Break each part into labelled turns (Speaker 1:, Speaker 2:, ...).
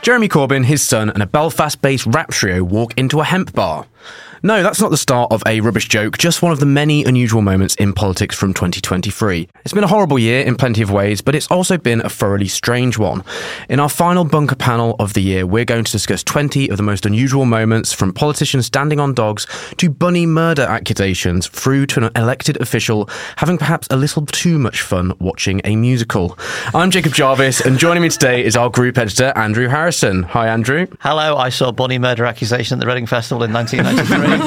Speaker 1: Jeremy Corbyn, his son, and a Belfast-based rap trio walk into a hemp bar. No, that's not the start of a rubbish joke, just one of the many unusual moments in politics from 2023. It's been a horrible year in plenty of ways, but it's also been a thoroughly strange one. In our final bunker panel of the year, we're going to discuss 20 of the most unusual moments, from politicians standing on dogs to bunny murder accusations, through to an elected official having perhaps a little too much fun watching a musical. I'm Jacob Jarvis, and joining me today is our group editor, Andrew Harrison. Hi, Andrew.
Speaker 2: Hello, I saw bunny murder accusation at the Reading Festival in 1993.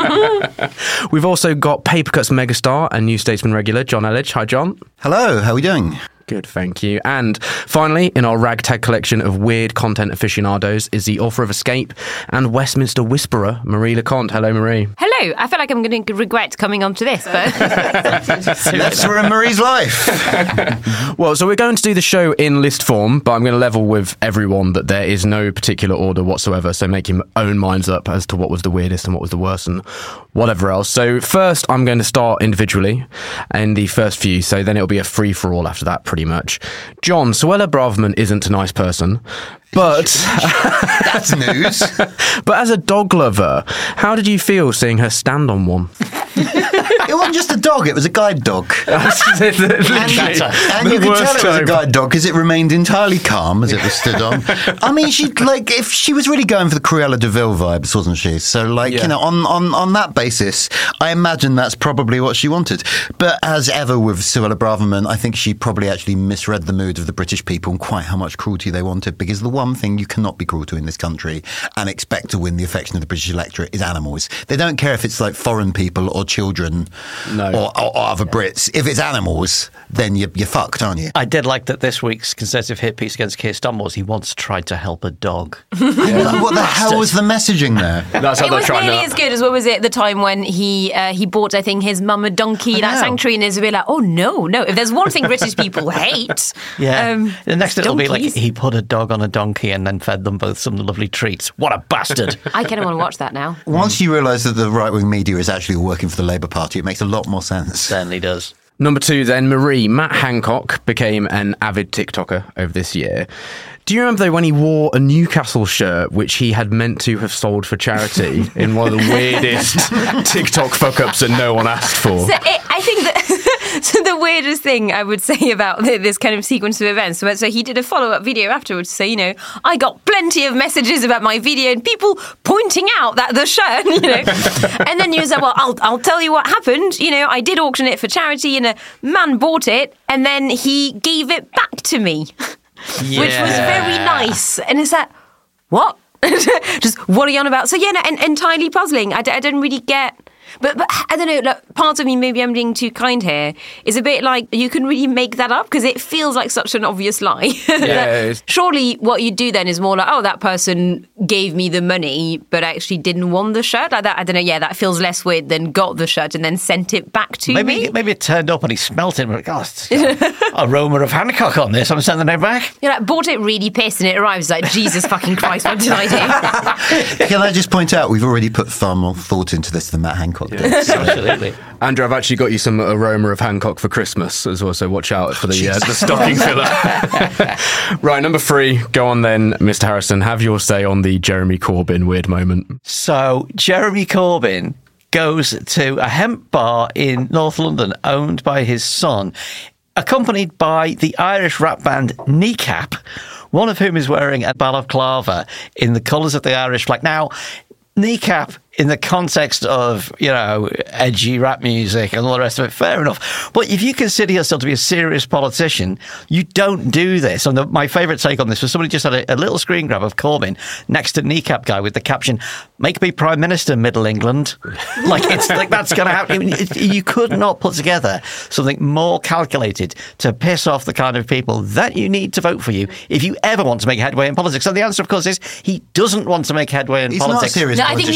Speaker 1: We've also got Papercuts megastar and New Statesman regular, John Elledge. Hi, John.
Speaker 3: Hello, how are we doing?
Speaker 1: Good, thank you. And finally, in our ragtag collection of weird content aficionados is the author of Escape and Westminster Whisperer, Marie LeConte. Hello, Marie.
Speaker 4: Hello. I feel like I'm going to regret coming onto this, but...
Speaker 3: Let's ruin Marie's life.
Speaker 1: Well, so we're going to do the show in list form, but I'm going to level with everyone that there is no particular order whatsoever, so make your own minds up as to what was the weirdest and what was the worst and whatever else. So first, I'm going to start individually in the first few, so then it'll be a free-for-all after that, pretty much. John, Suella Braverman isn't a nice person, but...
Speaker 3: That's news.
Speaker 1: But as a dog lover, how did you feel seeing her stand on one?
Speaker 3: It wasn't just a dog, it was a guide dog. And you could tell it was a guide dog because it remained entirely calm as it was stood on. I mean, if she was really going for the Cruella de Vil vibes, wasn't she? So, on that basis, I imagine that's probably what she wanted. But as ever with Suella Braverman, I think she probably actually misread the mood of the British people and quite how much cruelty they wanted, because the one thing you cannot be cruel to in this country and expect to win the affection of the British electorate is animals. They don't care if it's like foreign people or children or other Brits. If it's animals, then you're fucked, aren't you?
Speaker 2: I did like that this week's Conservative hit piece against Keir Starmer was he once tried to help a dog.
Speaker 3: What the hell was the messaging there?
Speaker 4: That's how it was nearly as good as, what was it, the time when he bought, I think, his mum a donkey, that sanctuary, and Isabella, like, oh no, if there's one thing British people hate...
Speaker 2: the next it'll be like, he put a dog on a donkey and then fed them both some lovely treats. What a bastard.
Speaker 4: I kind of want to watch that now.
Speaker 3: Once you realise that the right-wing media is actually working for the Labour Party, it makes a lot more sense.
Speaker 2: Certainly does.
Speaker 1: Number 2 then, Marie. Matt Hancock became an avid TikToker over this year. Do you remember, though, when he wore a Newcastle shirt, which he had meant to have sold for charity, in one of the weirdest TikTok fuck-ups that no one asked for?
Speaker 4: So I think that so the weirdest thing I would say about this kind of sequence of events, so he did a follow-up video afterwards to say, I got plenty of messages about my video and people pointing out that the shirt, And then you said, well, I'll tell you what happened. I did auction it for charity and a man bought it and then he gave it back to me. Which was very nice. And it's like, what? Just what are you on about? So, entirely puzzling. I didn't really get... But I don't know, part of me, maybe I'm being too kind here, is a bit like you can really make that up because it feels like such an obvious lie. Surely what you do then is more like, that person gave me the money but actually didn't want the shirt. Like that, I don't know, that feels less weird than got the shirt and then sent it back to me.
Speaker 2: Maybe it turned up and he smelt it and went, it's got aroma of Hancock on this, I'm sending it back.
Speaker 4: Bought it really pissed and it arrives like, Jesus fucking Christ, what did I do?
Speaker 3: Can I just point out, we've already put far more thought into this than Matt Hancock.
Speaker 2: Absolutely.
Speaker 1: Andrew, I've actually got you some aroma of Hancock for Christmas as well, so watch out for the stocking filler. Right, number 3, go on then, Mr. Harrison, have your say on the Jeremy Corbyn weird moment.
Speaker 2: So, Jeremy Corbyn goes to a hemp bar in North London owned by his son, accompanied by the Irish rap band Kneecap, one of whom is wearing a balaclava in the colours of the Irish flag. Now, Kneecap, in the context of, edgy rap music and all the rest of it, fair enough. But if you consider yourself to be a serious politician, you don't do this. And my favourite take on this was somebody just had a little screen grab of Corbyn next to Kneecap guy with the caption, "Make me Prime Minister, Middle England." It's like that's going to happen. You could not put together something more calculated to piss off the kind of people that you need to vote for you if you ever want to make headway in politics. So the answer, of course, is he doesn't want to make headway in politics.
Speaker 3: He's not a serious politician. He never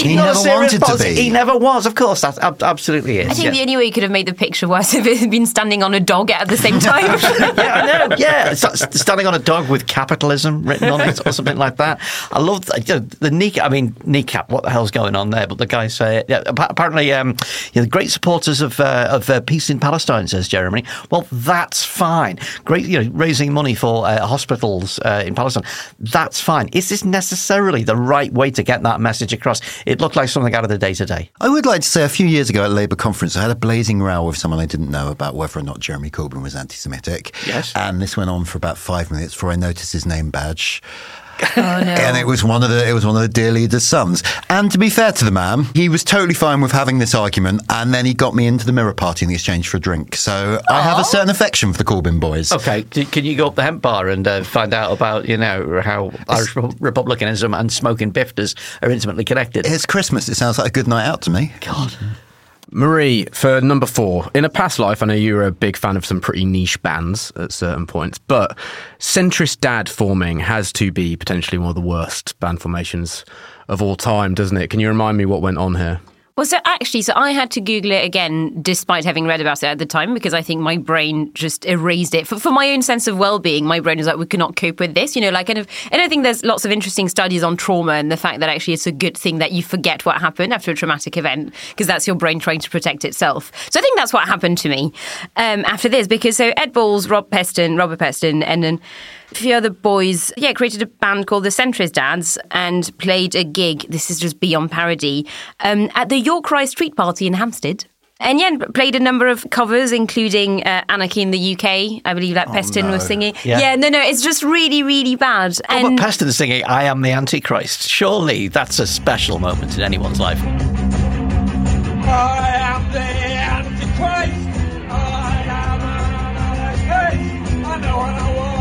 Speaker 3: wanted to be.
Speaker 2: He never was, of course. That absolutely is.
Speaker 4: I think the only way you could have made the picture worse if it had been standing on a dog at the same time.
Speaker 2: Yeah, I know. Yeah, standing on a dog with capitalism written on it or something like that. I love the kneecap. I mean, kneecap. What the hell's going on there? But the guy say, apparently, the great supporters of peace in Palestine, says Jeremy. Well, that's fine. Great, raising money for hospitals in Palestine. That's fine. Is this necessarily the right way to get that message across? It looked like something out of the day-to-day.
Speaker 3: I would like to say a few years ago at Labour conference, I had a blazing row with someone I didn't know about whether or not Jeremy Corbyn was anti-Semitic.
Speaker 2: Yes.
Speaker 3: And this went on for about 5 minutes before I noticed his name badge.
Speaker 4: Oh, no.
Speaker 3: And it was one of the dear leader's sons. And to be fair to the man, he was totally fine with having this argument, and then he got me into the Mirror Party in exchange for a drink. So I have a certain affection for the Corbyn boys.
Speaker 2: Okay, can you go up the hemp bar and find out about how Irish republicanism and smoking bifters are intimately connected?
Speaker 3: It's Christmas. It sounds like a good night out to me.
Speaker 2: God.
Speaker 1: Marie, for number 4, in a past life, I know you were a big fan of some pretty niche bands at certain points, but centrist dad forming has to be potentially one of the worst band formations of all time, doesn't it? Can you remind me what went on here?
Speaker 4: Well, so I had to Google it again, despite having read about it at the time, because I think my brain just erased it. For my own sense of well-being, my brain was like, we cannot cope with this, and I think there's lots of interesting studies on trauma and the fact that actually it's a good thing that you forget what happened after a traumatic event, because that's your brain trying to protect itself. So I think that's what happened to me after this, because so Ed Balls, Robert Peston, and then a few other boys, created a band called the Centrist Dads and played a gig, this is just beyond parody, at the York Rye Street Party in Hampstead. And played a number of covers, including Anarchy in the UK. I believe Peston was singing.
Speaker 2: Yeah.
Speaker 4: No, it's just really, really bad.
Speaker 2: Robert Peston singing I Am the Antichrist. Surely that's a special moment in anyone's life.
Speaker 5: I am the Antichrist. I am an Antichrist. I know what I want.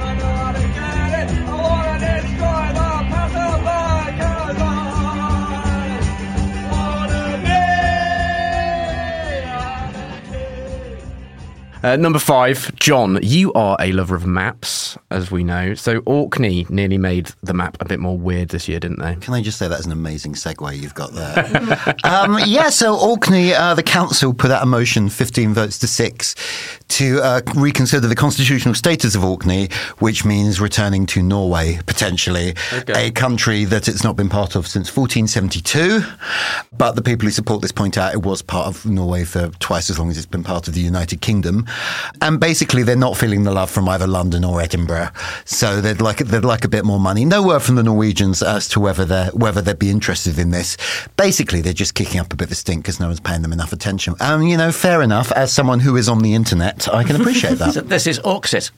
Speaker 1: Number 5, John, you are a lover of maps, as we know. So Orkney nearly made the map a bit more weird this year, didn't they?
Speaker 3: Can I just say that's an amazing segue you've got there? So Orkney, the council put out a motion, 15 votes to 6, to reconsider the constitutional status of Orkney, which means returning to Norway, potentially, a country that it's not been part of since 1472. But the people who support this point out it was part of Norway for twice as long as it's been part of the United Kingdom. And basically, they're not feeling the love from either London or Edinburgh, so they'd like a bit more money. No word from the Norwegians as to whether they'd be interested in this. Basically, they're just kicking up a bit of a stink because no one's paying them enough attention. Fair enough. As someone who is on the internet, I can appreciate that.
Speaker 2: So this is Orksit.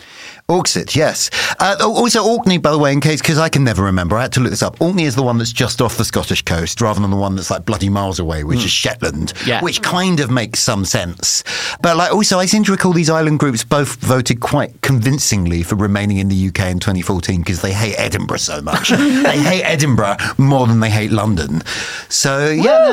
Speaker 3: Orksit, yes. Also, Orkney, by the way, because I can never remember, I had to look this up. Orkney is the one that's just off the Scottish coast, rather than the one that's like bloody miles away, which is Shetland, which kind of makes some sense. But also, I seem to recall these island groups both voted quite convincingly for remaining in the UK in 2014 because they hate Edinburgh so much. They hate Edinburgh more than they hate London. So,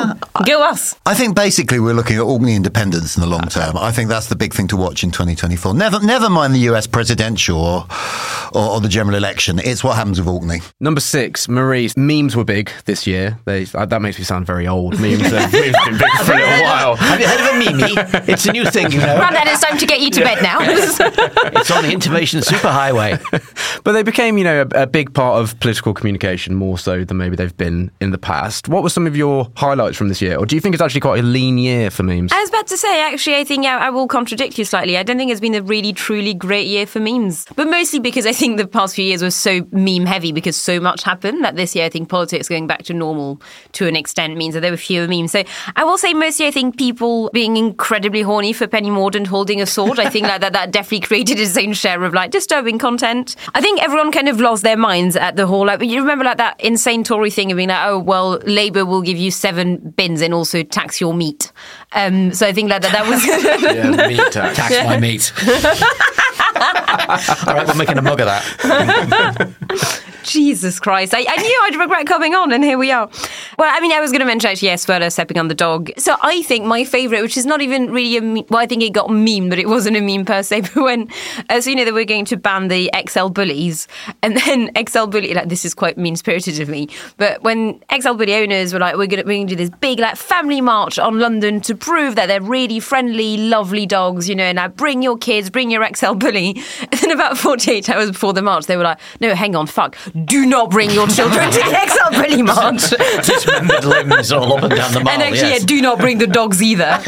Speaker 4: Go us.
Speaker 3: I think basically we're looking at Orkney independence in the long term. I think that's the big thing to watch in 2024. Never mind the US presidential or the general election. It's what happens with Orkney.
Speaker 1: Number 6, Marie. Memes were big this year. That makes me sound very old. Memes have been big for a little while.
Speaker 2: Have you heard of a meme? It's a new thing,
Speaker 4: Grandad, it's time to get you to bed now.
Speaker 2: It's on the information superhighway.
Speaker 1: But they became, a big part of political communication, more so than maybe they've been in the past. What were some of your highlights from this year? Or do you think it's actually quite a lean year for memes?
Speaker 4: I was about to say, actually, I think I will contradict you slightly. I don't think it's been a really, truly great year for memes. But mostly because I think the past few years were so meme heavy because so much happened that this year I think politics going back to normal to an extent means that there were fewer memes. So I will say mostly I think people being incredibly horny for Penny Mordaunt holding a sword. I think that definitely created its own share of disturbing content. I think everyone kind of lost their minds at the whole, you remember that insane Tory thing of being Labour will give you 7 bins and also tax your meat. So I think that was...
Speaker 2: meat tax. Tax my meat. All right, we're making a mug of that.
Speaker 4: Jesus Christ. I knew I'd regret coming on, and here we are. Well, I mean, I was going to mention actually, yes, Furler stepping on the dog. So I think my favourite, which is not even really a meme, well, I think it got memed, but it wasn't a meme per se, but when, so they were going to ban the XL bullies, and then XL bully, like, this is quite mean-spirited of me, but when XL bully owners were like, we're going to do this big, like, family march on London to prove that they're really friendly, lovely dogs, and like, bring your kids, bring your XL bully. And then about 48 hours before the march, they were like, no, hang on, fuck, do not bring your children to the XL bully march.
Speaker 2: Dismembered limbs all up and down the mall.
Speaker 4: And actually, do not bring the dogs either.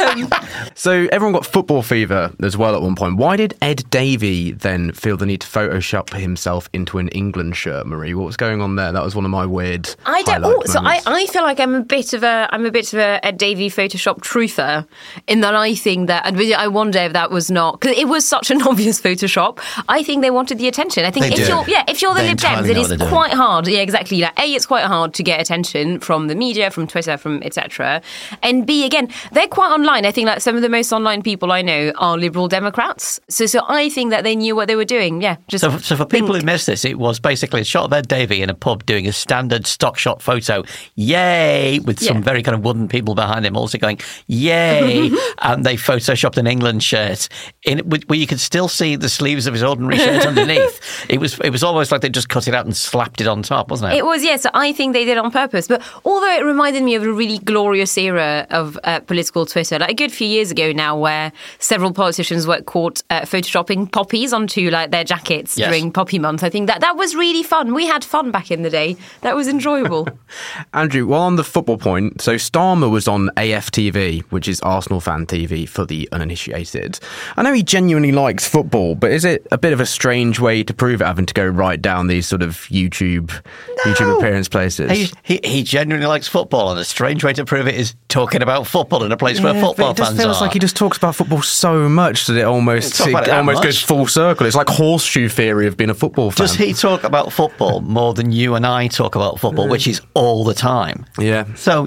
Speaker 1: So everyone got football fever as well at one point. Why did Ed Davey then feel the need to Photoshop himself into an England shirt, Marie? What was going on there? That was one of my weird. I
Speaker 4: feel like I'm a bit of a Ed Davey Photoshop truther, in that I think that, and I wonder if that was not, because it was such an obvious Photoshop. I think they wanted the attention. I think if you're the Lib Dems, it is quite hard. Yeah, exactly. Like, A, it's quite hard to get attention from the media, from Twitter, from etc. And B, again, they're quite online. I think like some of the most online people I know are Liberal Democrats. So I think that they knew what they were doing. Yeah.
Speaker 2: So for people who missed this, it was basically a shot of Ed Davey in a pub doing a standard stock shot photo. Yay! With some very kind of wooden people behind him also going, yay! And they photoshopped an England shirt where you could still see the sleeves of his ordinary shirt underneath. It was almost like they just cut it out and slapped it on top, wasn't it?
Speaker 4: It was, yes. I think they did on purpose. But although it reminded me of a really glorious era of political Twitter, like a good few years ago now, where several politicians were caught photoshopping poppies onto like their jackets during Poppy Month. I think that was really fun. We had fun back in the day. That was enjoyable.
Speaker 1: Andrew, while on the football point, so Starmer was on AFTV, which is Arsenal fan TV for the uninitiated. I know he genuinely likes football, but is it a bit of a strange way to prove it, having to go right down these sort of YouTube appearance places?
Speaker 2: He genuinely likes football, and a strange way to prove it is talking about football in a place where football fans are.
Speaker 1: It just feels like he just talks about football so much that it almost goes full circle. It's like horseshoe theory of being a football fan.
Speaker 2: Does he talk about football more than you and I talk about football, which is all the time?
Speaker 1: Yeah.
Speaker 2: So,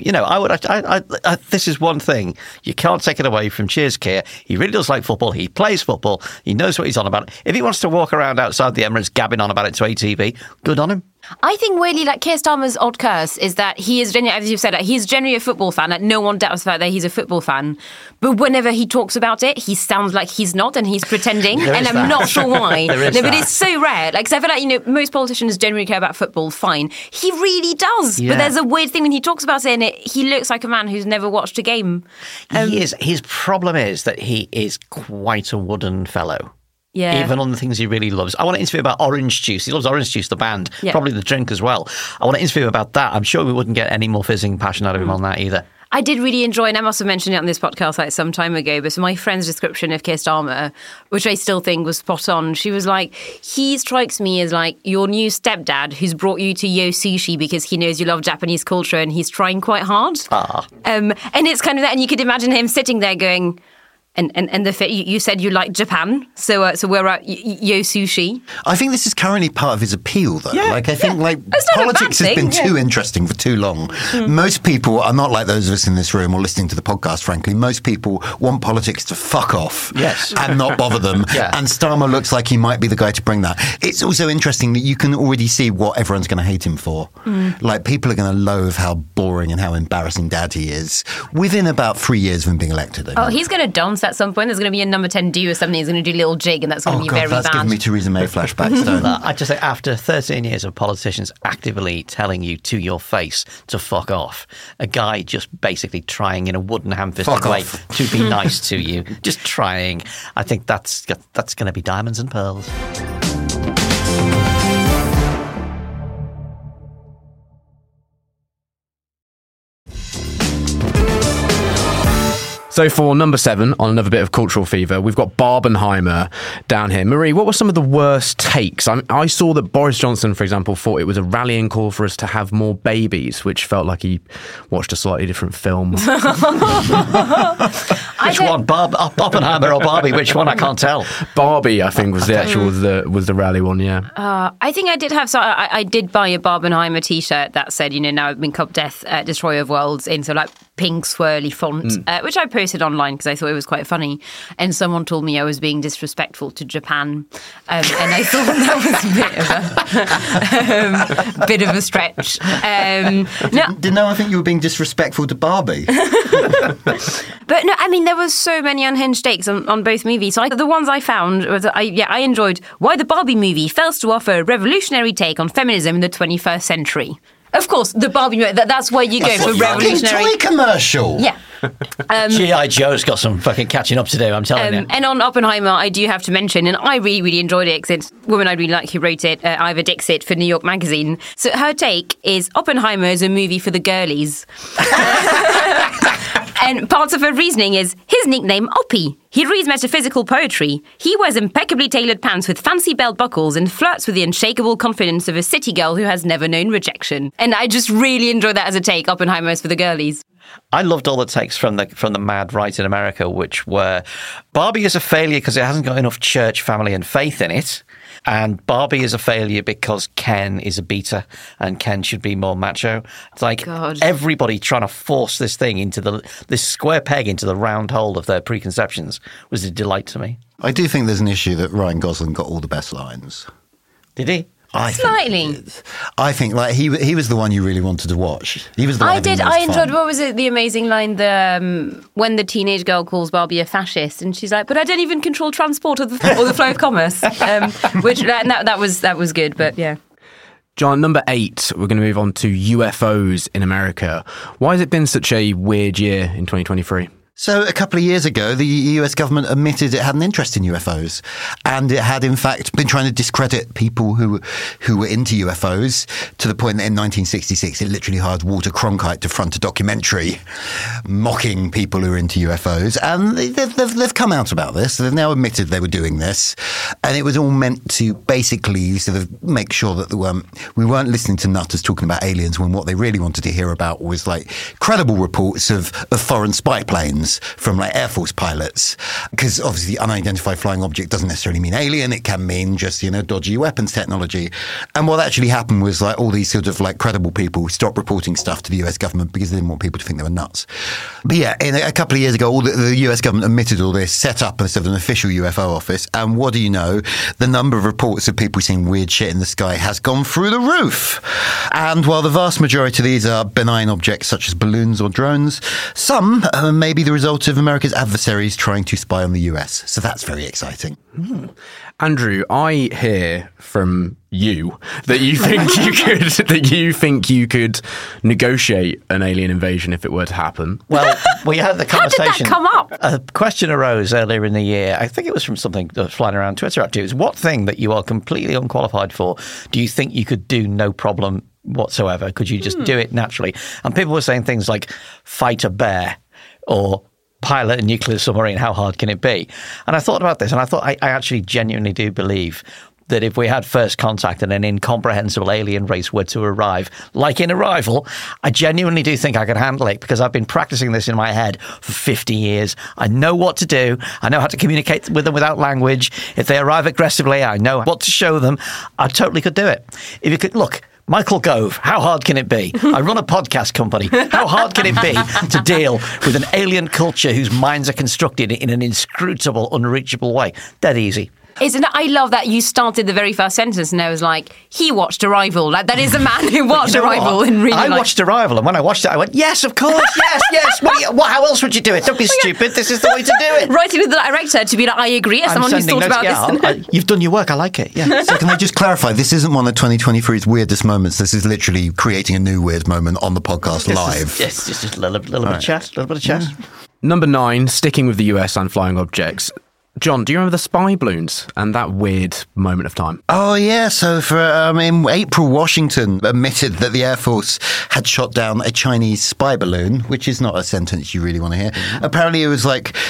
Speaker 2: this is one thing. You can't take it away from Cheers Keir. He really does like football. He plays football. He knows what he's on about. If he wants to walk around outside the Emirates gabbing on about it to ATV, good on him.
Speaker 4: I think weirdly, like, Keir Starmer's odd curse is that he is genuinely, as you've said, like, he's genuinely a football fan. Like, no one doubts the fact that he's a football fan. But whenever he talks about it, he sounds like he's not, and he's pretending. And I'm not sure why. But it's so rare. Like, because I feel like, most politicians generally care about football, fine. He really does. Yeah. But there's a weird thing when he talks about it, and he looks like a man who's never watched a game.
Speaker 2: He is. His problem is that he is quite a wooden fellow.
Speaker 4: Yeah.
Speaker 2: Even on the things he really loves. I want to interview about Orange Juice. He loves Orange Juice, the band. Yeah. Probably the drink as well. I want to interview about that. I'm sure we wouldn't get any more fizzing passion out of him on that either.
Speaker 4: I did really enjoy, and I must have mentioned it on this podcast like some time ago, but my friend's description of Keir Starmer, which I still think was spot on, she was like, he strikes me as like your new stepdad who's brought you to Yo Sushi because he knows you love Japanese culture and he's trying quite hard. And it's kind of that, and you could imagine him sitting there going, And you said you like Japan, so we're at Yo Sushi.
Speaker 3: I think this is currently part of his appeal, though. Yeah, I think politics has been too interesting for too long. Most people are not like those of us in this room or listening to the podcast, frankly. Most people want politics to fuck off and not bother them. And Starmer looks like he might be the guy to bring that. It's also interesting that you can already see what everyone's going to hate him for. Like, people are going to loathe how boring and how embarrassing dad he is within about 3 years of him being elected.
Speaker 4: He's going to dance at some point. There's going to be a number 10 do or something. He's going to do a little jig, and that's going to be very bad.
Speaker 3: That's giving me Theresa May flashbacks, don't it?
Speaker 2: I just say, after 13 years of politicians actively telling you to your face to fuck off, a guy just basically trying in a wooden ham-fisted way to be nice to you, just trying, I think that's going to be diamonds and pearls.
Speaker 1: So for number 7, on another bit of cultural fever, we've got Barbenheimer down here. Marie, what were some of the worst takes? I saw that Boris Johnson, for example, thought it was a rallying call for us to have more babies, which felt like he watched a slightly different film.
Speaker 2: Which one, Oppenheimer or Barbie? Which one? I can't tell.
Speaker 1: Barbie, I think, was the actual was the rally one. Yeah.
Speaker 4: I think I did have. So I did buy a Barbenheimer T-shirt that said, now I've been Cup Death, Destroyer of Worlds in. So like pink swirly font, which I posted online because I thought it was quite funny. And someone told me I was being disrespectful to Japan, and I thought that was a bit of a stretch.
Speaker 3: Did no one think you were being disrespectful to Barbie?
Speaker 4: But no, I mean, there was so many unhinged takes on both movies. So the ones I found was I enjoyed why the Barbie movie fails to offer a revolutionary take on feminism in the 21st century. Of course, the Barbie movie, that's where you go for revolutionary.
Speaker 3: Toy commercial.
Speaker 4: Yeah.
Speaker 2: G.I. Joe's got some fucking catching up to do, I'm telling you.
Speaker 4: And on Oppenheimer, I do have to mention, and I really, really enjoyed it because it's a woman I really like who wrote it, Ivor Dixit for New York Magazine. So her take is Oppenheimer is a movie for the girlies. And parts of her reasoning is his nickname, Oppie. He reads metaphysical poetry. He wears impeccably tailored pants with fancy belt buckles and flirts with the unshakable confidence of a city girl who has never known rejection. And I just really enjoyed that as a take. Oppenheimer is for the girlies.
Speaker 2: I loved all the takes from the mad right in America, which were Barbie is a failure because it hasn't got enough church, family, and faith in it. And Barbie is a failure because Ken is a beta and Ken should be more macho. It's like everybody trying to force this thing into this square peg into the round hole of their preconceptions was a delight to me.
Speaker 3: I do think there's an issue that Ryan Gosling got all the best lines.
Speaker 2: Did he?
Speaker 4: Slightly.
Speaker 3: I think like he was the one you really wanted to watch. He was the one
Speaker 4: I did. I enjoyed. What was it? The amazing line when the teenage girl calls Barbie a fascist, and she's like, "But I don't even control transport or the flow of commerce." Which that was good. But yeah.
Speaker 1: John, number 8, we're going to move on to UFOs in America. Why has it been such a weird year in 2023?
Speaker 3: So a couple of years ago, the US government admitted it had an interest in UFOs, and it had in fact been trying to discredit people who were into UFOs to the point that in 1966 it literally hired Walter Cronkite to front a documentary mocking people who are into UFOs, and they've come out about this. They've now admitted they were doing this, and it was all meant to basically sort of make sure that we weren't listening to nutters talking about aliens when what they really wanted to hear about was like credible reports of foreign spy planes from like Air Force pilots, because obviously unidentified flying object doesn't necessarily mean alien. It can mean just, dodgy weapons technology. And what actually happened was like all these sort of like credible people stopped reporting stuff to the US government because they didn't want people to think they were nuts. But yeah, a couple of years ago, all the US government admitted all this, set up an official UFO office. And what do you know? The number of reports of people seeing weird shit in the sky has gone through the roof. And while the vast majority of these are benign objects such as balloons or drones, some may be the result of America's adversaries trying to spy on the US. So that's very exciting.
Speaker 1: Andrew, I hear from you that you think you could negotiate an alien invasion if it were to happen.
Speaker 2: Well, we had the conversation.
Speaker 4: How did that come up?
Speaker 2: A question arose earlier in the year. I think it was from something that was flying around Twitter actually. It was what thing that you are completely unqualified for do you think you could do no problem whatsoever? Could you just do it naturally? And people were saying things like fight a bear or pilot a nuclear submarine. How hard can it be? And I thought about this, and I thought I actually genuinely do believe that if we had first contact and an incomprehensible alien race were to arrive, like in Arrival, I genuinely do think I could handle it because I've been practicing this in my head for 50 years. I know what to do. I know how to communicate with them without language. If they arrive aggressively, I know what to show them. I totally could do it. If you could, look, Michael Gove, how hard can it be? I run a podcast company. How hard can it be to deal with an alien culture whose minds are constructed in an inscrutable, unreachable way? Dead easy.
Speaker 4: I love that you started the very first sentence and I was like, he watched Arrival. Like, that is a man who watched Arrival. And really
Speaker 2: I watched Arrival, and when I watched it, I went, yes, of course, yes. How else would you do it? Don't be stupid. This is the way to do it.
Speaker 4: Writing with the director to be like, I agree, as someone who's thought about this.
Speaker 2: You've done your work. I like it, yeah.
Speaker 3: So can I just clarify, this isn't one of 2023's weirdest moments. This is literally creating a new weird moment on the podcast live.
Speaker 2: Yes, just a little bit of chat.
Speaker 1: Number 9, sticking with the US and flying objects. John, do you remember the spy balloons and that weird moment of time?
Speaker 3: Oh, yeah. So in April, Washington admitted that the Air Force had shot down a Chinese spy balloon, which is not a sentence you really want to hear. Apparently, it was like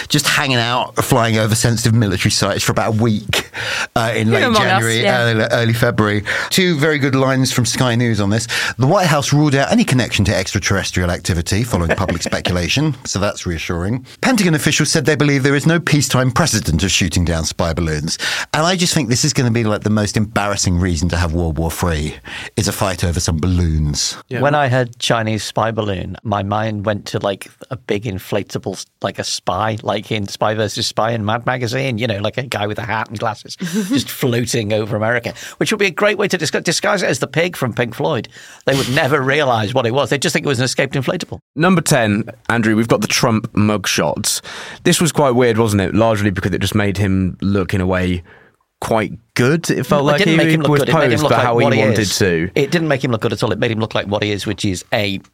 Speaker 3: just hanging out, flying over sensitive military sites for about a week in late January, early February. Two very good lines from Sky News on this. The White House ruled out any connection to extraterrestrial activity following public speculation, so that's reassuring. Pentagon officials said they believe there is no peacetime precedent of shooting down spy balloons. And I just think this is going to be like the most embarrassing reason to have World War III, is a fight over some balloons.
Speaker 2: Yeah. When I heard Chinese spy balloon, my mind went to like a big inflatable, like a spy, like in Spy vs. Spy in Mad Magazine, you know, like a guy with a hat and glasses just floating over America, which would be a great way to disguise it as the pig from Pink Floyd. They would never realise what it was. They'd just think it was an escaped inflatable.
Speaker 1: Number 10, Andrew, we've got the Trump mugshots. This was quite weird, wasn't it? Largely because it just made him look, in a way, quite good. It felt like he was posed, but how he wanted to.
Speaker 2: It didn't make him look good at all. It made him look like what he is, which is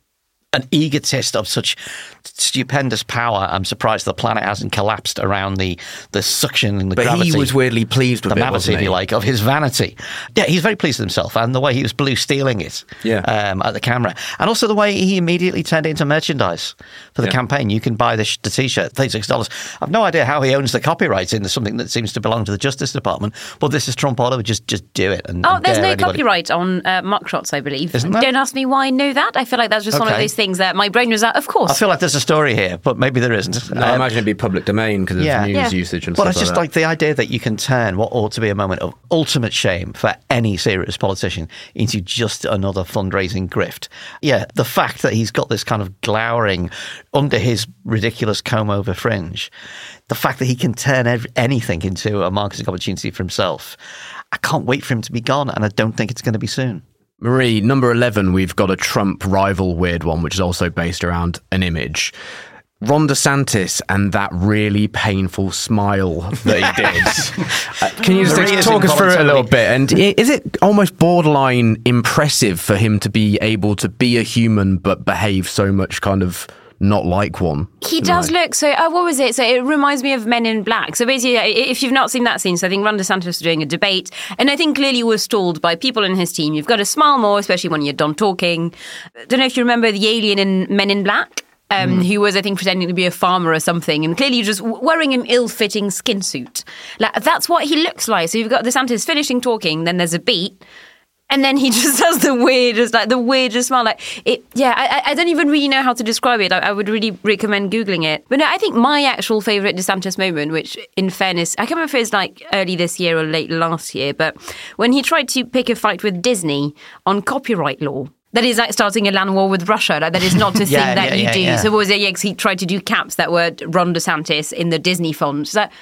Speaker 2: an egotist of such stupendous power. I'm surprised the planet hasn't collapsed around the suction and the gravity.
Speaker 1: But he was weirdly pleased with
Speaker 2: the mavity, if you like, of his vanity. Yeah, he's very pleased with himself, and the way he was blue stealing it at the camera. And also the way he immediately turned it into merchandise for the campaign. You can buy the T-shirt, $36. I've no idea how he owns the copyrights into something that seems to belong to the Justice Department, but this is Trump all over. Just do it. And
Speaker 4: there's no copyright on mugshot's, I believe.
Speaker 2: Isn't there?
Speaker 4: Don't ask me why I know that. I feel like that's just one of those things that my brain was at, of course.
Speaker 2: I feel like there's a story here, but maybe there isn't.
Speaker 1: No, I imagine it'd be public domain because of news usage and stuff like that.
Speaker 2: But it's just like the idea that you can turn what ought to be a moment of ultimate shame for any serious politician into just another fundraising grift. Yeah, the fact that he's got this kind of glowering under his ridiculous comb-over fringe, the fact that he can turn anything into a marketing opportunity for himself, I can't wait for him to be gone, and I don't think it's going to be soon.
Speaker 1: Marie, number 11, we've got a Trump rival weird one, which is also based around an image. Ron DeSantis and that really painful smile that he did. Can you just talk us through it a little bit? And is it almost borderline impressive for him to be able to be a human but behave so much kind of not like one?
Speaker 4: He does look so. What was it? So it reminds me of Men in Black. So basically, if you've not seen that scene, so I think Ron DeSantis was doing a debate, and I think clearly was stalled by people in his team. You've got to smile more, especially when you're done talking. I don't know if you remember the alien in Men in Black. Who was, I think, pretending to be a farmer or something, and clearly just wearing an ill-fitting skin suit. Like, that's what he looks like. So you've got DeSantis finishing talking, then there's a beat, and then he just has the weirdest smile. Like it, I don't even really know how to describe it. I would really recommend Googling it. But no, I think my actual favourite DeSantis moment, which in fairness, I can't remember if it was like early this year or late last year, but when he tried to pick a fight with Disney on copyright law. That is like starting a land war with Russia. Like, that is not a thing that you do. So what was it? He tried to do caps that were Ron DeSantis in the Disney font. It's like,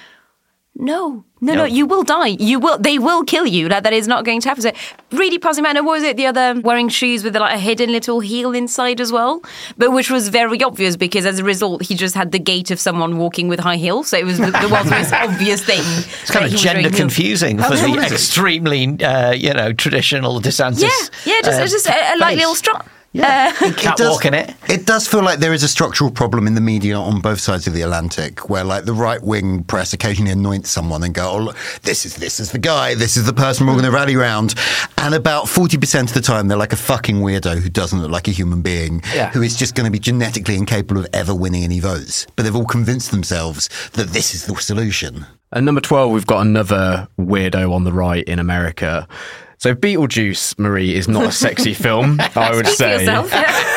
Speaker 4: no, you will die. They will kill you. Like, that is not going to happen. So really puzzling man. And what was it? The other wearing shoes with a hidden little heel inside as well, but which was very obvious because as a result, he just had the gait of someone walking with high heels. So it was the world's most obvious thing.
Speaker 2: It's kind of gender confusing for the extremely, traditional DeSantis.
Speaker 4: Yeah, just a light little strut.
Speaker 2: Yeah, catwalk in it.
Speaker 3: It does feel like there is a structural problem in the media on both sides of the Atlantic, where like the right-wing press occasionally anoints someone and go, "Oh, look, this is the guy, this is the person we're going to rally around," and about 40% of the time they're like a fucking weirdo who doesn't look like a human being, who is just going to be genetically incapable of ever winning any votes. But they've all convinced themselves that this is the solution.
Speaker 1: And number 12, we've got another weirdo on the right in America. So Beetlejuice, Marie, is not a sexy film, I would say.
Speaker 4: Yourself,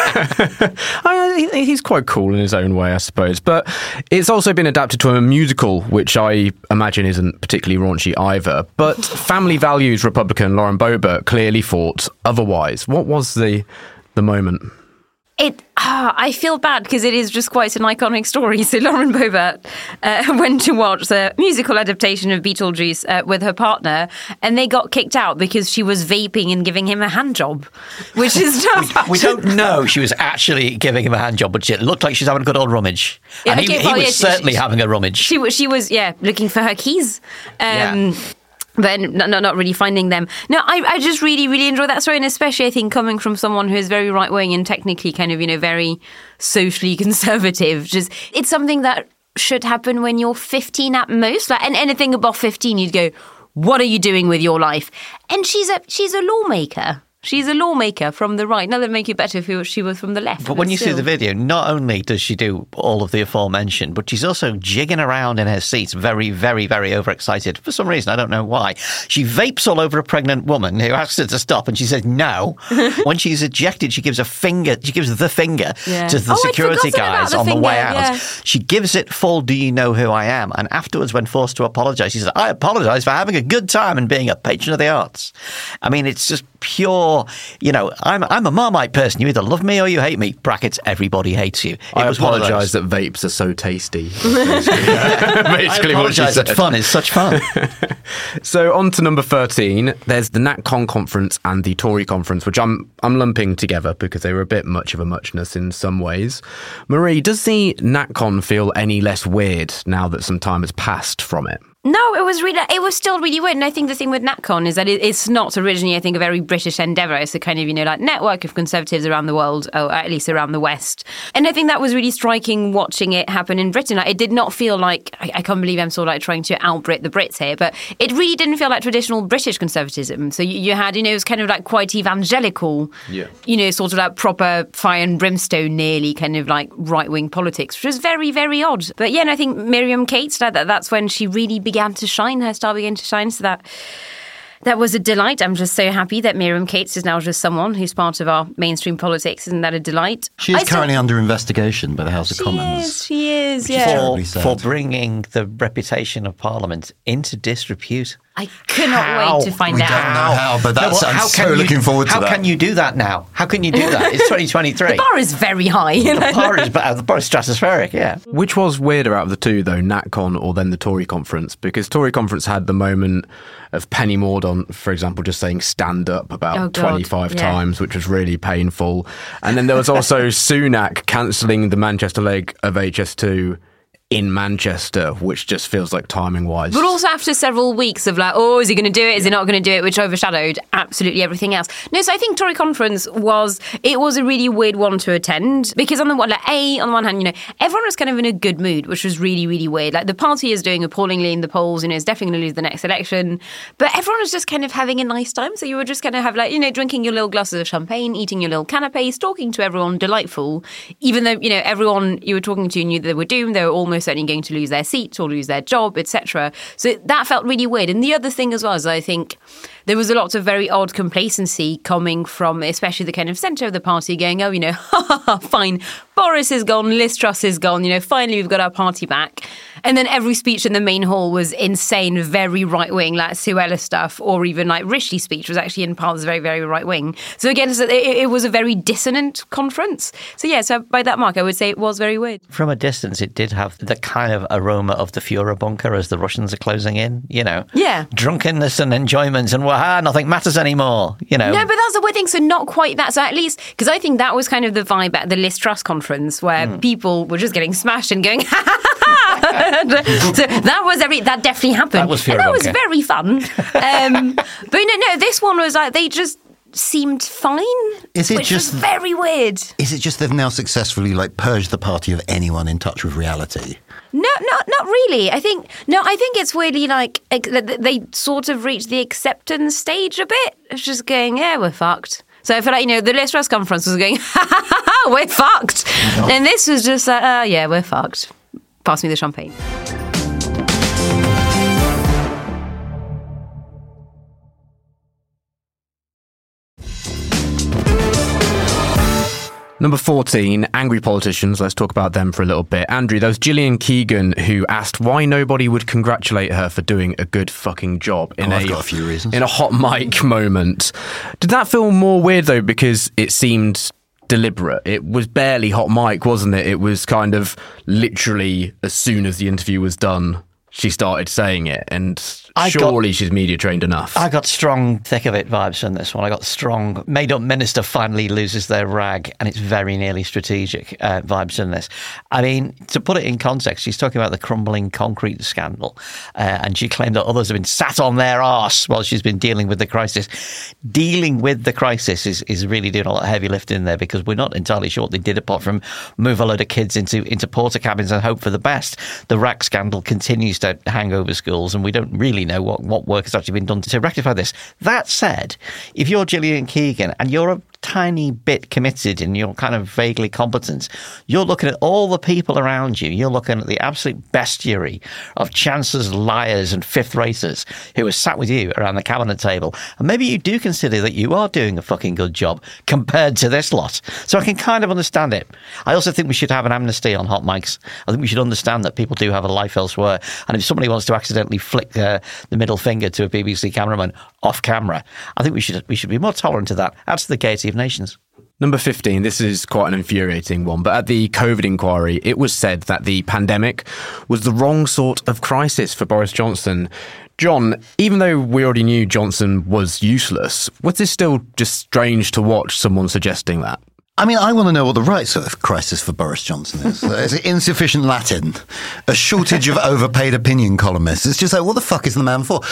Speaker 1: He's quite cool in his own way, I suppose. But it's also been adapted to a musical, which I imagine isn't particularly raunchy either. But Family Values Republican Lauren Boebert clearly thought otherwise. What was the moment?
Speaker 4: I feel bad because it is just quite an iconic story. So Lauren Boebert went to watch the musical adaptation of Beetlejuice with her partner, and they got kicked out because she was vaping and giving him a hand job, which is just...
Speaker 2: we don't know she was actually giving him a hand job, but it looked like she's having a good old rummage.
Speaker 4: Yeah,
Speaker 2: and he was certainly having a rummage.
Speaker 4: She was looking for her keys. But not really finding them. No, I just really, really enjoy that story, and especially I think coming from someone who is very right-wing and technically kind of, very socially conservative. Just it's something that should happen when you're 15 at most. Like, and anything above 15, you'd go, what are you doing with your life? And she's a lawmaker. She's a lawmaker from the right. Now that would make it better if she was from the left.
Speaker 2: But when you see the video, not only does she do all of the aforementioned, but she's also jigging around in her seat, very, very, very overexcited. For some reason, I don't know why. She vapes all over a pregnant woman who asks her to stop, and she says no. When she's ejected, she gives the finger to the security guys on the way out.
Speaker 4: Yeah.
Speaker 2: She gives it full, "Do you know who I am?" And afterwards, when forced to apologise, she says, "I apologise for having a good time and being a patron of the arts." I mean, it's just pure, I'm a Marmite person. You either love me or you hate me. Brackets, everybody hates you.
Speaker 1: I apologise that vapes are so tasty.
Speaker 2: Basically what she said. Fun is such fun.
Speaker 1: So on to number 13. There's the NatCon conference and the Tory conference, which I'm lumping together because they were a bit much of a muchness in some ways. Marie, does the NatCon feel any less weird now that some time has passed from it?
Speaker 4: No, it was still really weird. And I think the thing with NatCon is that it's not originally, I think, a very British endeavour. It's a kind of, like network of conservatives around the world, or at least around the West. And I think that was really striking watching it happen in Britain. It did not feel like, I can't believe I'm sort of like trying to out-Brit the Brits here, but it really didn't feel like traditional British conservatism. So you had, it was kind of like quite evangelical, sort of like proper fire and brimstone, nearly kind of like right-wing politics, which was very, very odd. But yeah, and I think Miriam Cates, that's when she really began to shine, her star began to shine, so that was a delight. I'm just so happy that Miriam Cates is now just someone who's part of our mainstream politics. Isn't that a delight?
Speaker 3: She is currently under investigation by the House of Commons.
Speaker 4: She is, yeah.
Speaker 2: For bringing the reputation of Parliament into disrepute.
Speaker 4: I cannot wait to find out.
Speaker 3: We don't know how, but I'm so looking forward to that.
Speaker 2: How can you do that now? How can you do that? It's 2023.
Speaker 4: The bar is very high.
Speaker 2: The bar is stratospheric, yeah.
Speaker 1: Which was weirder out of the two, though, NatCon or then the Tory conference? Because Tory conference had the moment of Penny Mordaunt, for example, just saying stand up about 25 times, which was really painful. And then there was also Sunak cancelling the Manchester leg of HS2 in Manchester, which just feels like timing-wise.
Speaker 4: But also after several weeks of like, is he going to do it? Is he not going to do it? Which overshadowed absolutely everything else. No, so I think Tory conference was a really weird one to attend because on the one hand, everyone was kind of in a good mood, which was really, really weird. Like the party is doing appallingly in the polls, it's definitely going to lose the next election. But everyone was just kind of having a nice time. So you were just going to have drinking your little glasses of champagne, eating your little canapes, talking to everyone, delightful. Even though, everyone you were talking to knew they were doomed, they were almost certainly going to lose their seat or lose their job, etc. So that felt really weird. And the other thing as well is I think there was a lot of very odd complacency coming from especially the kind of centre of the party going, fine, Boris is gone, Liz Truss is gone, finally we've got our party back. And then every speech in the main hall was insane, very right-wing, like Suella stuff, or even like Rishi's speech was actually in parts very, very right-wing. So again, it was a very dissonant conference. So by that mark, I would say it was very weird.
Speaker 2: From a distance, it did have the kind of aroma of the Führer bunker as the Russians are closing in,
Speaker 4: Yeah.
Speaker 2: Drunkenness and enjoyment and nothing matters anymore,
Speaker 4: No, but that's the weird thing. So not quite that. So at least, because I think that was kind of the vibe at the Liz Truss conference where people were just getting smashed and going, ha ha ha ha. So that definitely happened.
Speaker 2: That was Führer bunker.
Speaker 4: That was very fun. But no, this one was like, they just seemed fine.
Speaker 3: Is it
Speaker 4: which
Speaker 3: just
Speaker 4: was very weird?
Speaker 3: Is it just they've now successfully purged the party of anyone in touch with reality?
Speaker 4: No, not really. I think it's weirdly like they sort of reached the acceptance stage a bit. It's just going, yeah, we're fucked. So I feel like, the Liz Truss conference was going, ha ha ha ha, we're fucked. No. And this was just like, yeah, we're fucked. Pass me the champagne.
Speaker 1: Number 14, angry politicians. Let's talk about them for a little bit. Andrew, there was Gillian Keegan who asked why nobody would congratulate her for doing a good fucking job
Speaker 3: I've got a few reasons.
Speaker 1: In a hot mic moment. Did that feel more weird though because it seemed deliberate? It was barely hot mic, wasn't it? It was kind of literally as soon as the interview was done, she started saying it, and surely she's media trained enough.
Speaker 2: I got strong thick of it vibes from this one. I got strong made up minister finally loses their rag and it's very nearly strategic vibes in this. I mean, to put it in context, she's talking about the crumbling concrete scandal and she claimed that others have been sat on their arse while she's been dealing with the crisis. Dealing with the crisis is really doing a lot of heavy lifting there because we're not entirely sure what they did apart from move a load of kids into porta cabins and hope for the best. The rag scandal continues closed hangover schools, and we don't really know what work has actually been done to rectify this. That said, if you're Gillian Keegan and you're a tiny bit committed and you're kind of vaguely competent, you're looking at all the people around you. You're looking at the absolute bestiary of chancers, liars and fifth raters who are sat with you around the cabinet table. And maybe you do consider that you are doing a fucking good job compared to this lot. So I can kind of understand it. I also think we should have an amnesty on hot mics. I think we should understand that people do have a life elsewhere. And if somebody wants to accidentally flick the middle finger to a BBC cameraman off camera, I think we should be more tolerant of that. That's the gaiety of nations.
Speaker 1: Number 15, this is quite an infuriating one, but at the COVID inquiry, it was said that the pandemic was the wrong sort of crisis for Boris Johnson. John, even though we already knew Johnson was useless, was this still just strange to watch someone suggesting that?
Speaker 3: I mean, I want to know what the right sort of crisis for Boris Johnson is. Is it insufficient Latin? A shortage of overpaid opinion columnists? It's just like, what the fuck is the man for?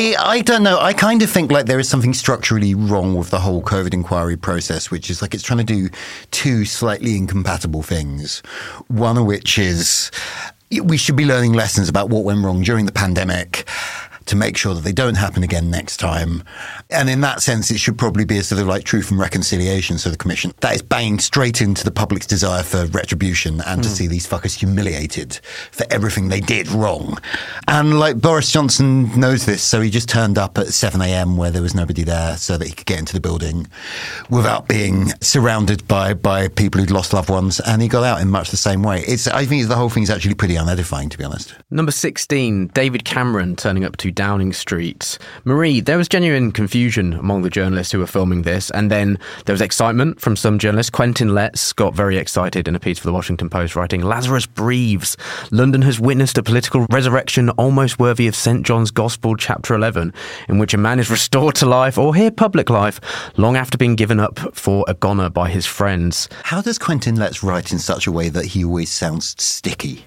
Speaker 3: I don't know. I kind of think like there is something structurally wrong with the whole COVID inquiry process, which is like it's trying to do two slightly incompatible things. One of which is we should be learning lessons about what went wrong during the pandemic to make sure that they don't happen again next time. And in that sense, it should probably be a sort of like truth and reconciliation. So the commission, that is banging straight into the public's desire for retribution and to see these fuckers humiliated for everything they did wrong. And like Boris Johnson knows this, so he just turned up at 7 a.m. where there was nobody there so that he could get into the building without being surrounded by people who'd lost loved ones. And he got out in much the same way. I think the whole thing is actually pretty unedifying, to be honest.
Speaker 1: Number 16, David Cameron turning up to Downing Street. Marie, there was genuine confusion among the journalists who were filming this, and then there was excitement from some journalists. Quentin Letts got very excited in a piece for the Washington Post, writing, "Lazarus breathes. London has witnessed a political resurrection almost worthy of St. John's Gospel, chapter 11, in which a man is restored to life, or here public life, long after being given up for a goner by his friends."
Speaker 3: How does Quentin Letts write in such a way that he always sounds sticky?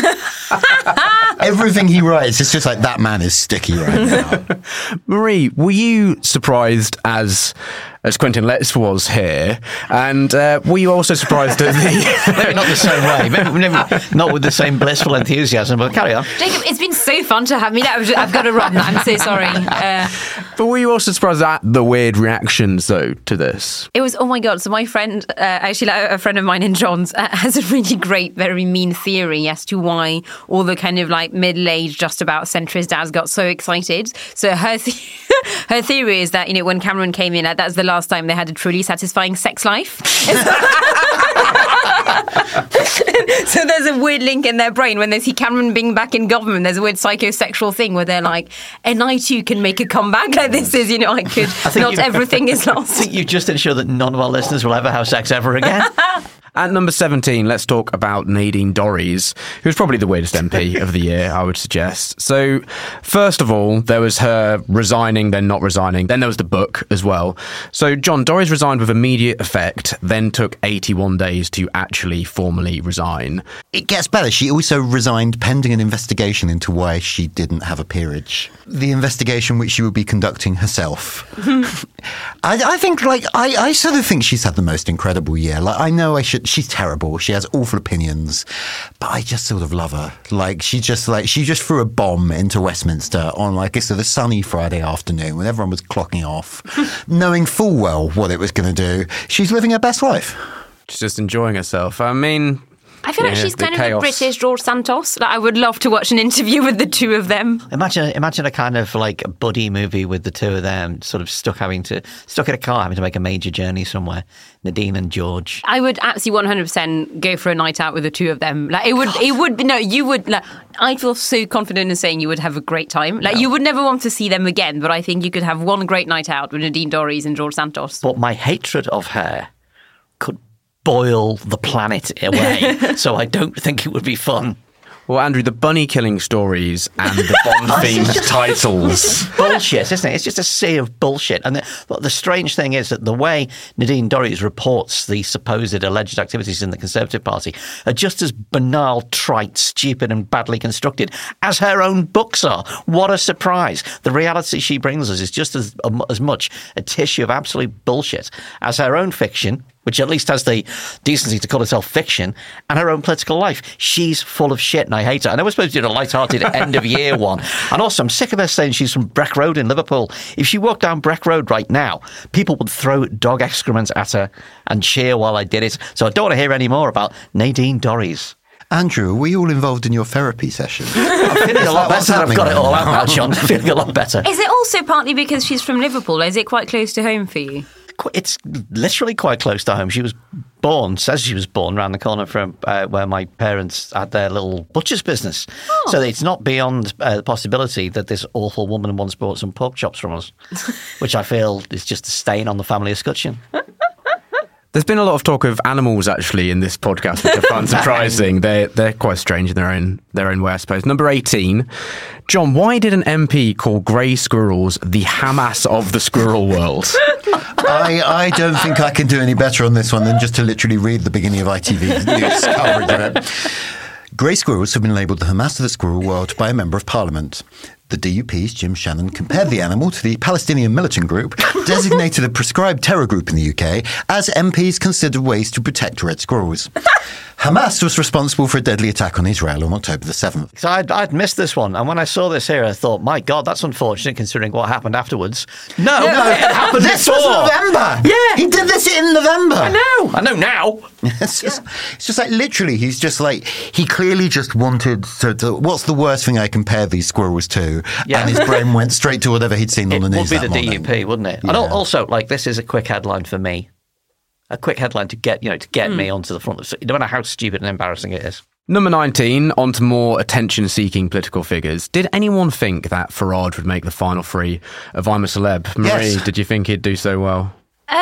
Speaker 3: Everything he writes, it's just like, that man is sticky right now.
Speaker 1: Marie, were you surprised as Quentin Letts was here? And were you also surprised at the...
Speaker 2: Maybe not the same way. Maybe not with the same blissful enthusiasm, but carry on.
Speaker 4: Jacob, it's been so fun to have me. I've got to run. I'm so sorry.
Speaker 1: But were you also surprised at the weird reactions, though, to this?
Speaker 4: It was, oh my God. So my friend, actually a friend of mine in John's, has a really great, very mean theory as to why all the kind of like middle-aged, just about centrist dads got so excited. So her theory is that, when Cameron came in, that's the last time they had a truly satisfying sex life. So there's a weird link in their brain when they see Cameron being back in government. There's a weird psychosexual thing where they're like, and I too can make a comeback. Like this is, I could. Not everything is lost.
Speaker 2: I think you just ensure that none of our listeners will ever have sex ever again.
Speaker 1: At number 17, let's talk about Nadine Dorries, who's probably the weirdest MP of the year, I would suggest. So, first of all, there was her resigning, then not resigning. Then there was the book as well. So, John, Dorries resigned with immediate effect, then took 81 days to actually formally resign.
Speaker 3: It gets better. She also resigned pending an investigation into why she didn't have a peerage. The investigation which she would be conducting herself. I think, I sort of think she's had the most incredible year. She's terrible. She has awful opinions, but I just sort of love her. She just threw a bomb into Westminster on a sort of sunny Friday afternoon when everyone was clocking off, knowing full well what it was going to do. She's living her best life.
Speaker 1: She's just enjoying herself. I mean,
Speaker 4: I feel like she's kind of the British George Santos. I would love to watch an interview with the two of them.
Speaker 2: Imagine a kind of a buddy movie with the two of them, sort of stuck in a car, having to make a major journey somewhere. Nadine and George. I would absolutely 100% go for a night out with the two of them. I feel so confident in saying you would have a great time. You would never want to see them again, but I think you could have one great night out with Nadine Dorries and George Santos. But my hatred of her could boil the planet away, so I don't think it would be fun.
Speaker 1: Well, Andrew, the bunny killing stories and the Bond-themed titles.
Speaker 2: Bullshit, isn't it? It's just a sea of bullshit. And the strange thing is that the way Nadine Dorries reports the supposed alleged activities in the Conservative Party are just as banal, trite, stupid and badly constructed as her own books are. What a surprise. The reality she brings us is just as much a tissue of absolute bullshit as her own fiction, which at least has the decency to call itself fiction, and her own political life. She's full of shit and I hate her. I know we're supposed to do a light-hearted end-of-year one. And also, I'm sick of her saying she's from Breck Road in Liverpool. If she walked down Breck Road right now, people would throw dog excrement at her and cheer while I did it. So I don't want to hear any more about Nadine Dorries.
Speaker 3: Andrew, are we all involved in your therapy session?
Speaker 2: I'm feeling a lot better. I've got it all out now, John. I'm feeling a lot better.
Speaker 4: Is it also partly because she's from Liverpool? Is it quite close to home for you?
Speaker 2: It's literally quite close to home. She was born, says she was born around the corner from where my parents had their little butcher's business. Oh. So it's not beyond the possibility that this awful woman once bought some pork chops from us, which I feel is just a stain on the family escutcheon.
Speaker 1: There's been a lot of talk of animals actually in this podcast, which I find surprising. They're quite strange in their own way, I suppose. Number 18, John. Why did an MP call grey squirrels the Hamas of the squirrel world?
Speaker 3: I don't think I can do any better on this one than just to literally read the beginning of ITV news coverage of it. Grey squirrels have been labelled the Hamas of the squirrel world by a member of Parliament. The DUP's Jim Shannon compared the animal to the Palestinian militant group, designated a prescribed terror group in the UK, as MPs considered ways to protect red squirrels. Hamas was responsible for a deadly attack on Israel on October the 7th.
Speaker 2: So I'd missed this one, and when I saw this here, I thought, my God, that's unfortunate considering what happened afterwards. No, it happened
Speaker 3: this
Speaker 2: before.
Speaker 3: was November.
Speaker 2: Yeah.
Speaker 3: He did this in November.
Speaker 2: I know now.
Speaker 3: It's just like, literally, he's just like, he clearly just wanted to what's the worst thing I compare these squirrels to? Yeah. And his brain went straight to whatever he'd seen on the news that morning.
Speaker 2: It would be the DUP, wouldn't it? Yeah. And also, like, this is a quick headline for me. A quick headline to get me onto the front of no matter how stupid and embarrassing it is.
Speaker 1: Number 19, on to more attention-seeking political figures. Did anyone think that Farage would make the final three of I'm a Celeb? Marie, yes. Did you think he'd do so well?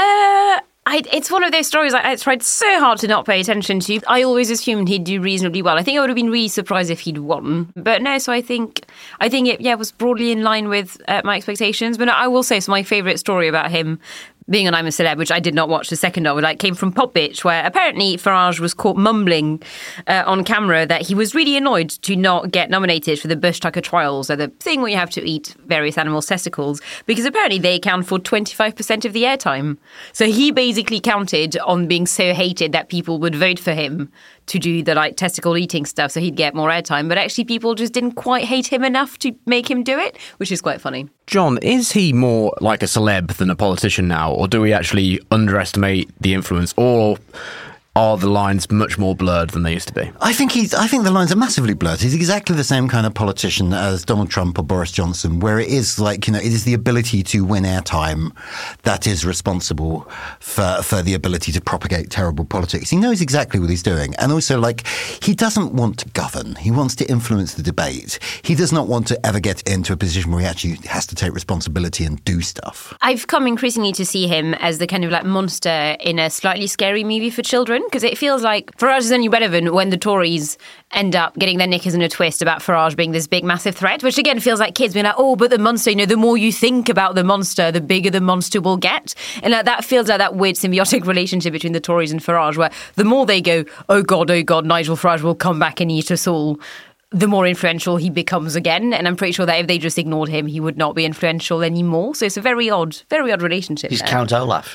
Speaker 4: It's one of those stories I tried so hard to not pay attention to. I always assumed he'd do reasonably well. I think I would have been really surprised if he'd won. But no, so I think it was broadly in line with my expectations. But no, I will say, so my favourite story about him being on I'm a Celeb, which I did not watch the second of, came from Pop Bitch, where apparently Farage was caught mumbling on camera that he was really annoyed to not get nominated for the Bush Tucker trials, so the thing where you have to eat various animals' testicles, because apparently they account for 25% of the airtime. So he basically counted on being so hated that people would vote for him to do the testicle eating stuff so he'd get more airtime, but actually people just didn't quite hate him enough to make him do it, which is quite funny.
Speaker 1: John, is he more like a celeb than a politician now, or do we actually underestimate the influence, or are the lines much more blurred than they used to be?
Speaker 3: I think the lines are massively blurred. He's exactly the same kind of politician as Donald Trump or Boris Johnson, where it is it is the ability to win airtime that is responsible for the ability to propagate terrible politics. He knows exactly what he's doing. And also, he doesn't want to govern. He wants to influence the debate. He does not want to ever get into a position where he actually has to take responsibility and do stuff.
Speaker 4: I've come increasingly to see him as the kind of monster in a slightly scary movie for children, because it feels like Farage is only relevant when the Tories end up getting their knickers in a twist about Farage being this big, massive threat, which again feels like kids being like, oh, but the monster, the more you think about the monster, the bigger the monster will get. And that feels like that weird symbiotic relationship between the Tories and Farage, where the more they go, oh God, Nigel Farage will come back and eat us all, the more influential he becomes again. And I'm pretty sure that if they just ignored him, he would not be influential anymore. So it's a very odd relationship.
Speaker 2: He's Count Olaf.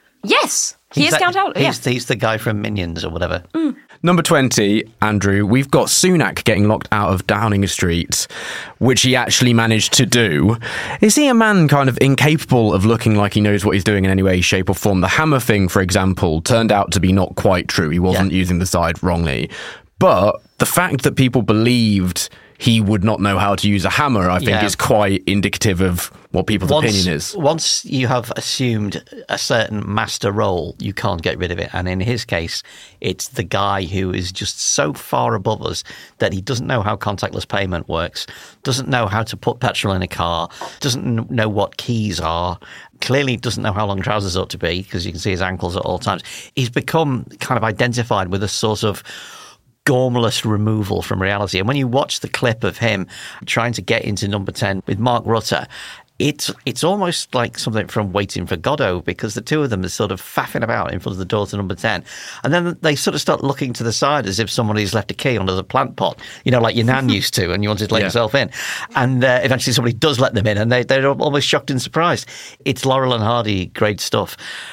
Speaker 4: Yes, he is Count Olaf.
Speaker 2: He's the guy from Minions or whatever.
Speaker 4: Mm.
Speaker 1: Number 20, Andrew, we've got Sunak getting locked out of Downing Street, which he actually managed to do. Is he a man kind of incapable of looking like he knows what he's doing in any way, shape or form? The hammer thing, for example, turned out to be not quite true. He wasn't using the side wrongly. But the fact that people believed he would not know how to use a hammer, I think, is quite indicative of what people's opinion is.
Speaker 2: Once you have assumed a certain master role, you can't get rid of it. And in his case, it's the guy who is just so far above us that he doesn't know how contactless payment works, doesn't know how to put petrol in a car, doesn't know what keys are, clearly doesn't know how long trousers ought to be, because you can see his ankles at all times. He's become kind of identified with a sort of gormless removal from reality. And when you watch the clip of him trying to get into number 10 with Mark Rutte, it's almost like something from Waiting for Godot, because the two of them are sort of faffing about in front of the door to number 10. And then they sort of start looking to the side as if somebody's left a key under the plant pot, like your nan used to, and you wanted to let yourself in. And eventually somebody does let them in, and they're almost shocked and surprised. It's Laurel and Hardy, great stuff.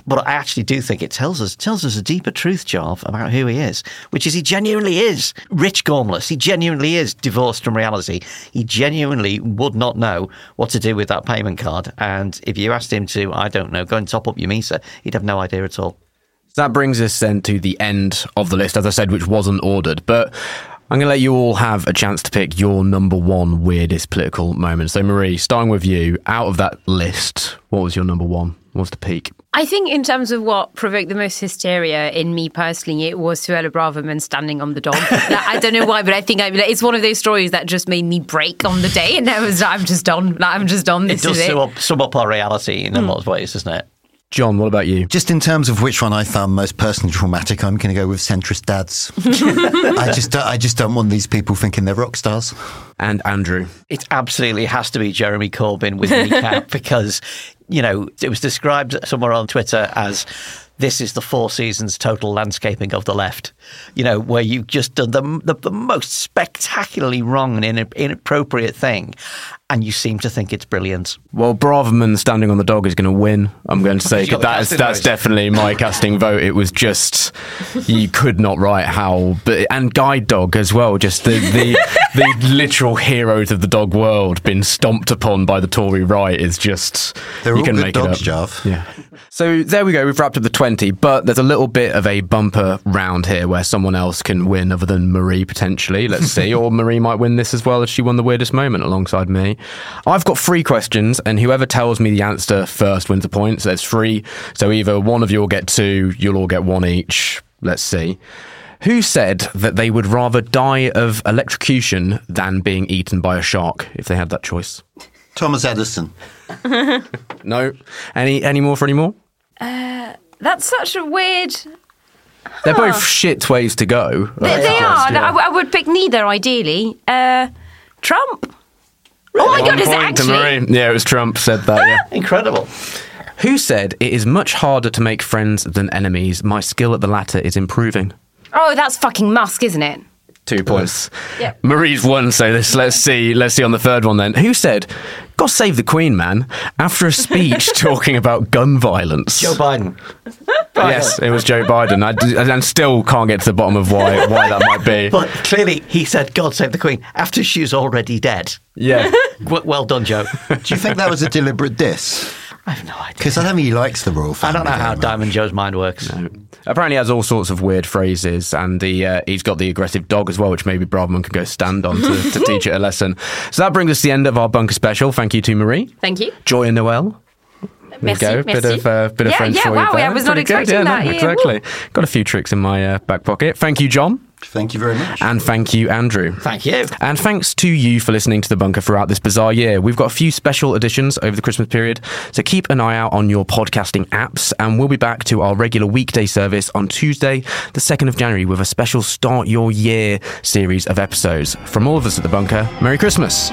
Speaker 2: But I actually do think it tells us a deeper truth, Jarve, about who he is, which is he genuinely is Rich Gormless. He genuinely is divorced from reality. He genuinely would not know what to do with that payment card. And if you asked him to, I don't know, go and top up your Misa, he'd have no idea at all.
Speaker 1: So that brings us then to the end of the list, as I said, which wasn't ordered. But I'm going to let you all have a chance to pick your number one weirdest political moment. So, Marie, starting with you, out of that list, what was your number one? What's the peak?
Speaker 4: I think in terms of what provoked the most hysteria in me personally, it was Suella Braverman standing on the dog. I don't know why, but I think it's one of those stories that just made me break on the day, and I'm just done. This
Speaker 2: it does sum up our reality in a lot of ways, doesn't it?
Speaker 1: John, what about you?
Speaker 3: Just in terms of which one I found most personally traumatic, I'm going to go with centrist dads. I just don't want these people thinking they're rock stars.
Speaker 1: And Andrew?
Speaker 2: It absolutely has to be Jeremy Corbyn with kneecap because, it was described somewhere on Twitter as this is the Four Seasons total landscaping of the left, where you've just done the most spectacularly wrong and inappropriate thing. And you seem to think it's brilliant.
Speaker 1: Well, Braverman standing on the dog is going to win. I'm going to say that's definitely my casting vote. It was just, you could not write how, and Guide Dog as well. Just the literal heroes of the dog world being stomped upon by the Tory right is just,
Speaker 3: they're
Speaker 1: you
Speaker 3: all
Speaker 1: can
Speaker 3: good
Speaker 1: make
Speaker 3: dogs,
Speaker 1: it up.
Speaker 3: Jav.
Speaker 1: Yeah. So there we go. We've wrapped up the 20, but there's a little bit of a bumper round here where someone else can win other than Marie potentially. Let's see. Or Marie might win this as well as she won the weirdest moment alongside me. I've got 3 questions, and whoever tells me the answer first wins a point. So there's 3. So either one of you will get 2, you'll all get 1 each. Let's see. Who said that they would rather die of electrocution than being eaten by a shark if they had that choice?
Speaker 3: Thomas Edison.
Speaker 1: No. Any more for any more?
Speaker 4: That's such a weird...
Speaker 1: They're both shit ways to go.
Speaker 4: They are. Yeah. I would pick neither, ideally. Trump. Oh my God, is it actually?
Speaker 1: Yeah, it was Trump said that, yeah.
Speaker 2: Incredible.
Speaker 1: Who said, it is much harder to make friends than enemies. My skill at the latter is improving.
Speaker 4: Oh, that's fucking Musk, isn't it?
Speaker 1: 2 points.
Speaker 4: Yep.
Speaker 1: Marie's won, so let's see on the third one then. Who said, God save the Queen, man, after a speech talking about gun violence?
Speaker 2: Joe Biden.
Speaker 1: Yes, it was Joe Biden. I still can't get to the bottom of why that might be.
Speaker 2: But clearly he said, God save the Queen, after she's already dead.
Speaker 1: Yeah.
Speaker 2: Well done, Joe.
Speaker 3: Do you think that was a deliberate diss?
Speaker 2: I have no idea.
Speaker 3: Because I don't think he likes the royal family.
Speaker 2: I don't know how Diamond Joe's mind works.
Speaker 1: No. Apparently he has all sorts of weird phrases, and he's got the aggressive dog as well, which maybe Braverman can go stand on to teach it a lesson. So that brings us to the end of our Bunker Special. Thank you to Marie.
Speaker 4: Thank you.
Speaker 1: Joy and Noel.
Speaker 4: Merci,
Speaker 1: there we go.
Speaker 4: merci.
Speaker 1: Bit of French for you
Speaker 4: wow,
Speaker 1: there.
Speaker 4: I was not
Speaker 1: Pretty
Speaker 4: expecting
Speaker 1: good.
Speaker 4: that.
Speaker 1: No, exactly. Got a few tricks in my back pocket. Thank you, John.
Speaker 3: Thank you very much.
Speaker 1: And thank you, Andrew.
Speaker 2: Thank you.
Speaker 1: And thanks to you for listening to The Bunker throughout this bizarre year. We've got a few special editions over the Christmas period, so keep an eye out on your podcasting apps, and we'll be back to our regular weekday service on Tuesday, the 2nd of January, with a special Start Your Year series of episodes. From all of us at The Bunker, Merry Christmas.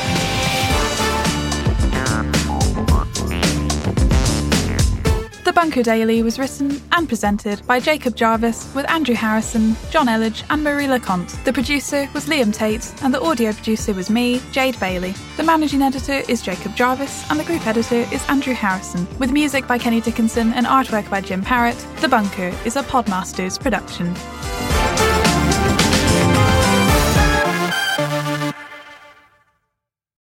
Speaker 6: The Bunker Daily was written and presented by Jacob Jarvis with Andrew Harrison, John Elledge and Marie LeConte. The producer was Liam Tate and the audio producer was me, Jade Bailey. The managing editor is Jacob Jarvis and the group editor is Andrew Harrison. With music by Kenny Dickinson and artwork by Jim Parrott, The Bunker is a Podmasters production.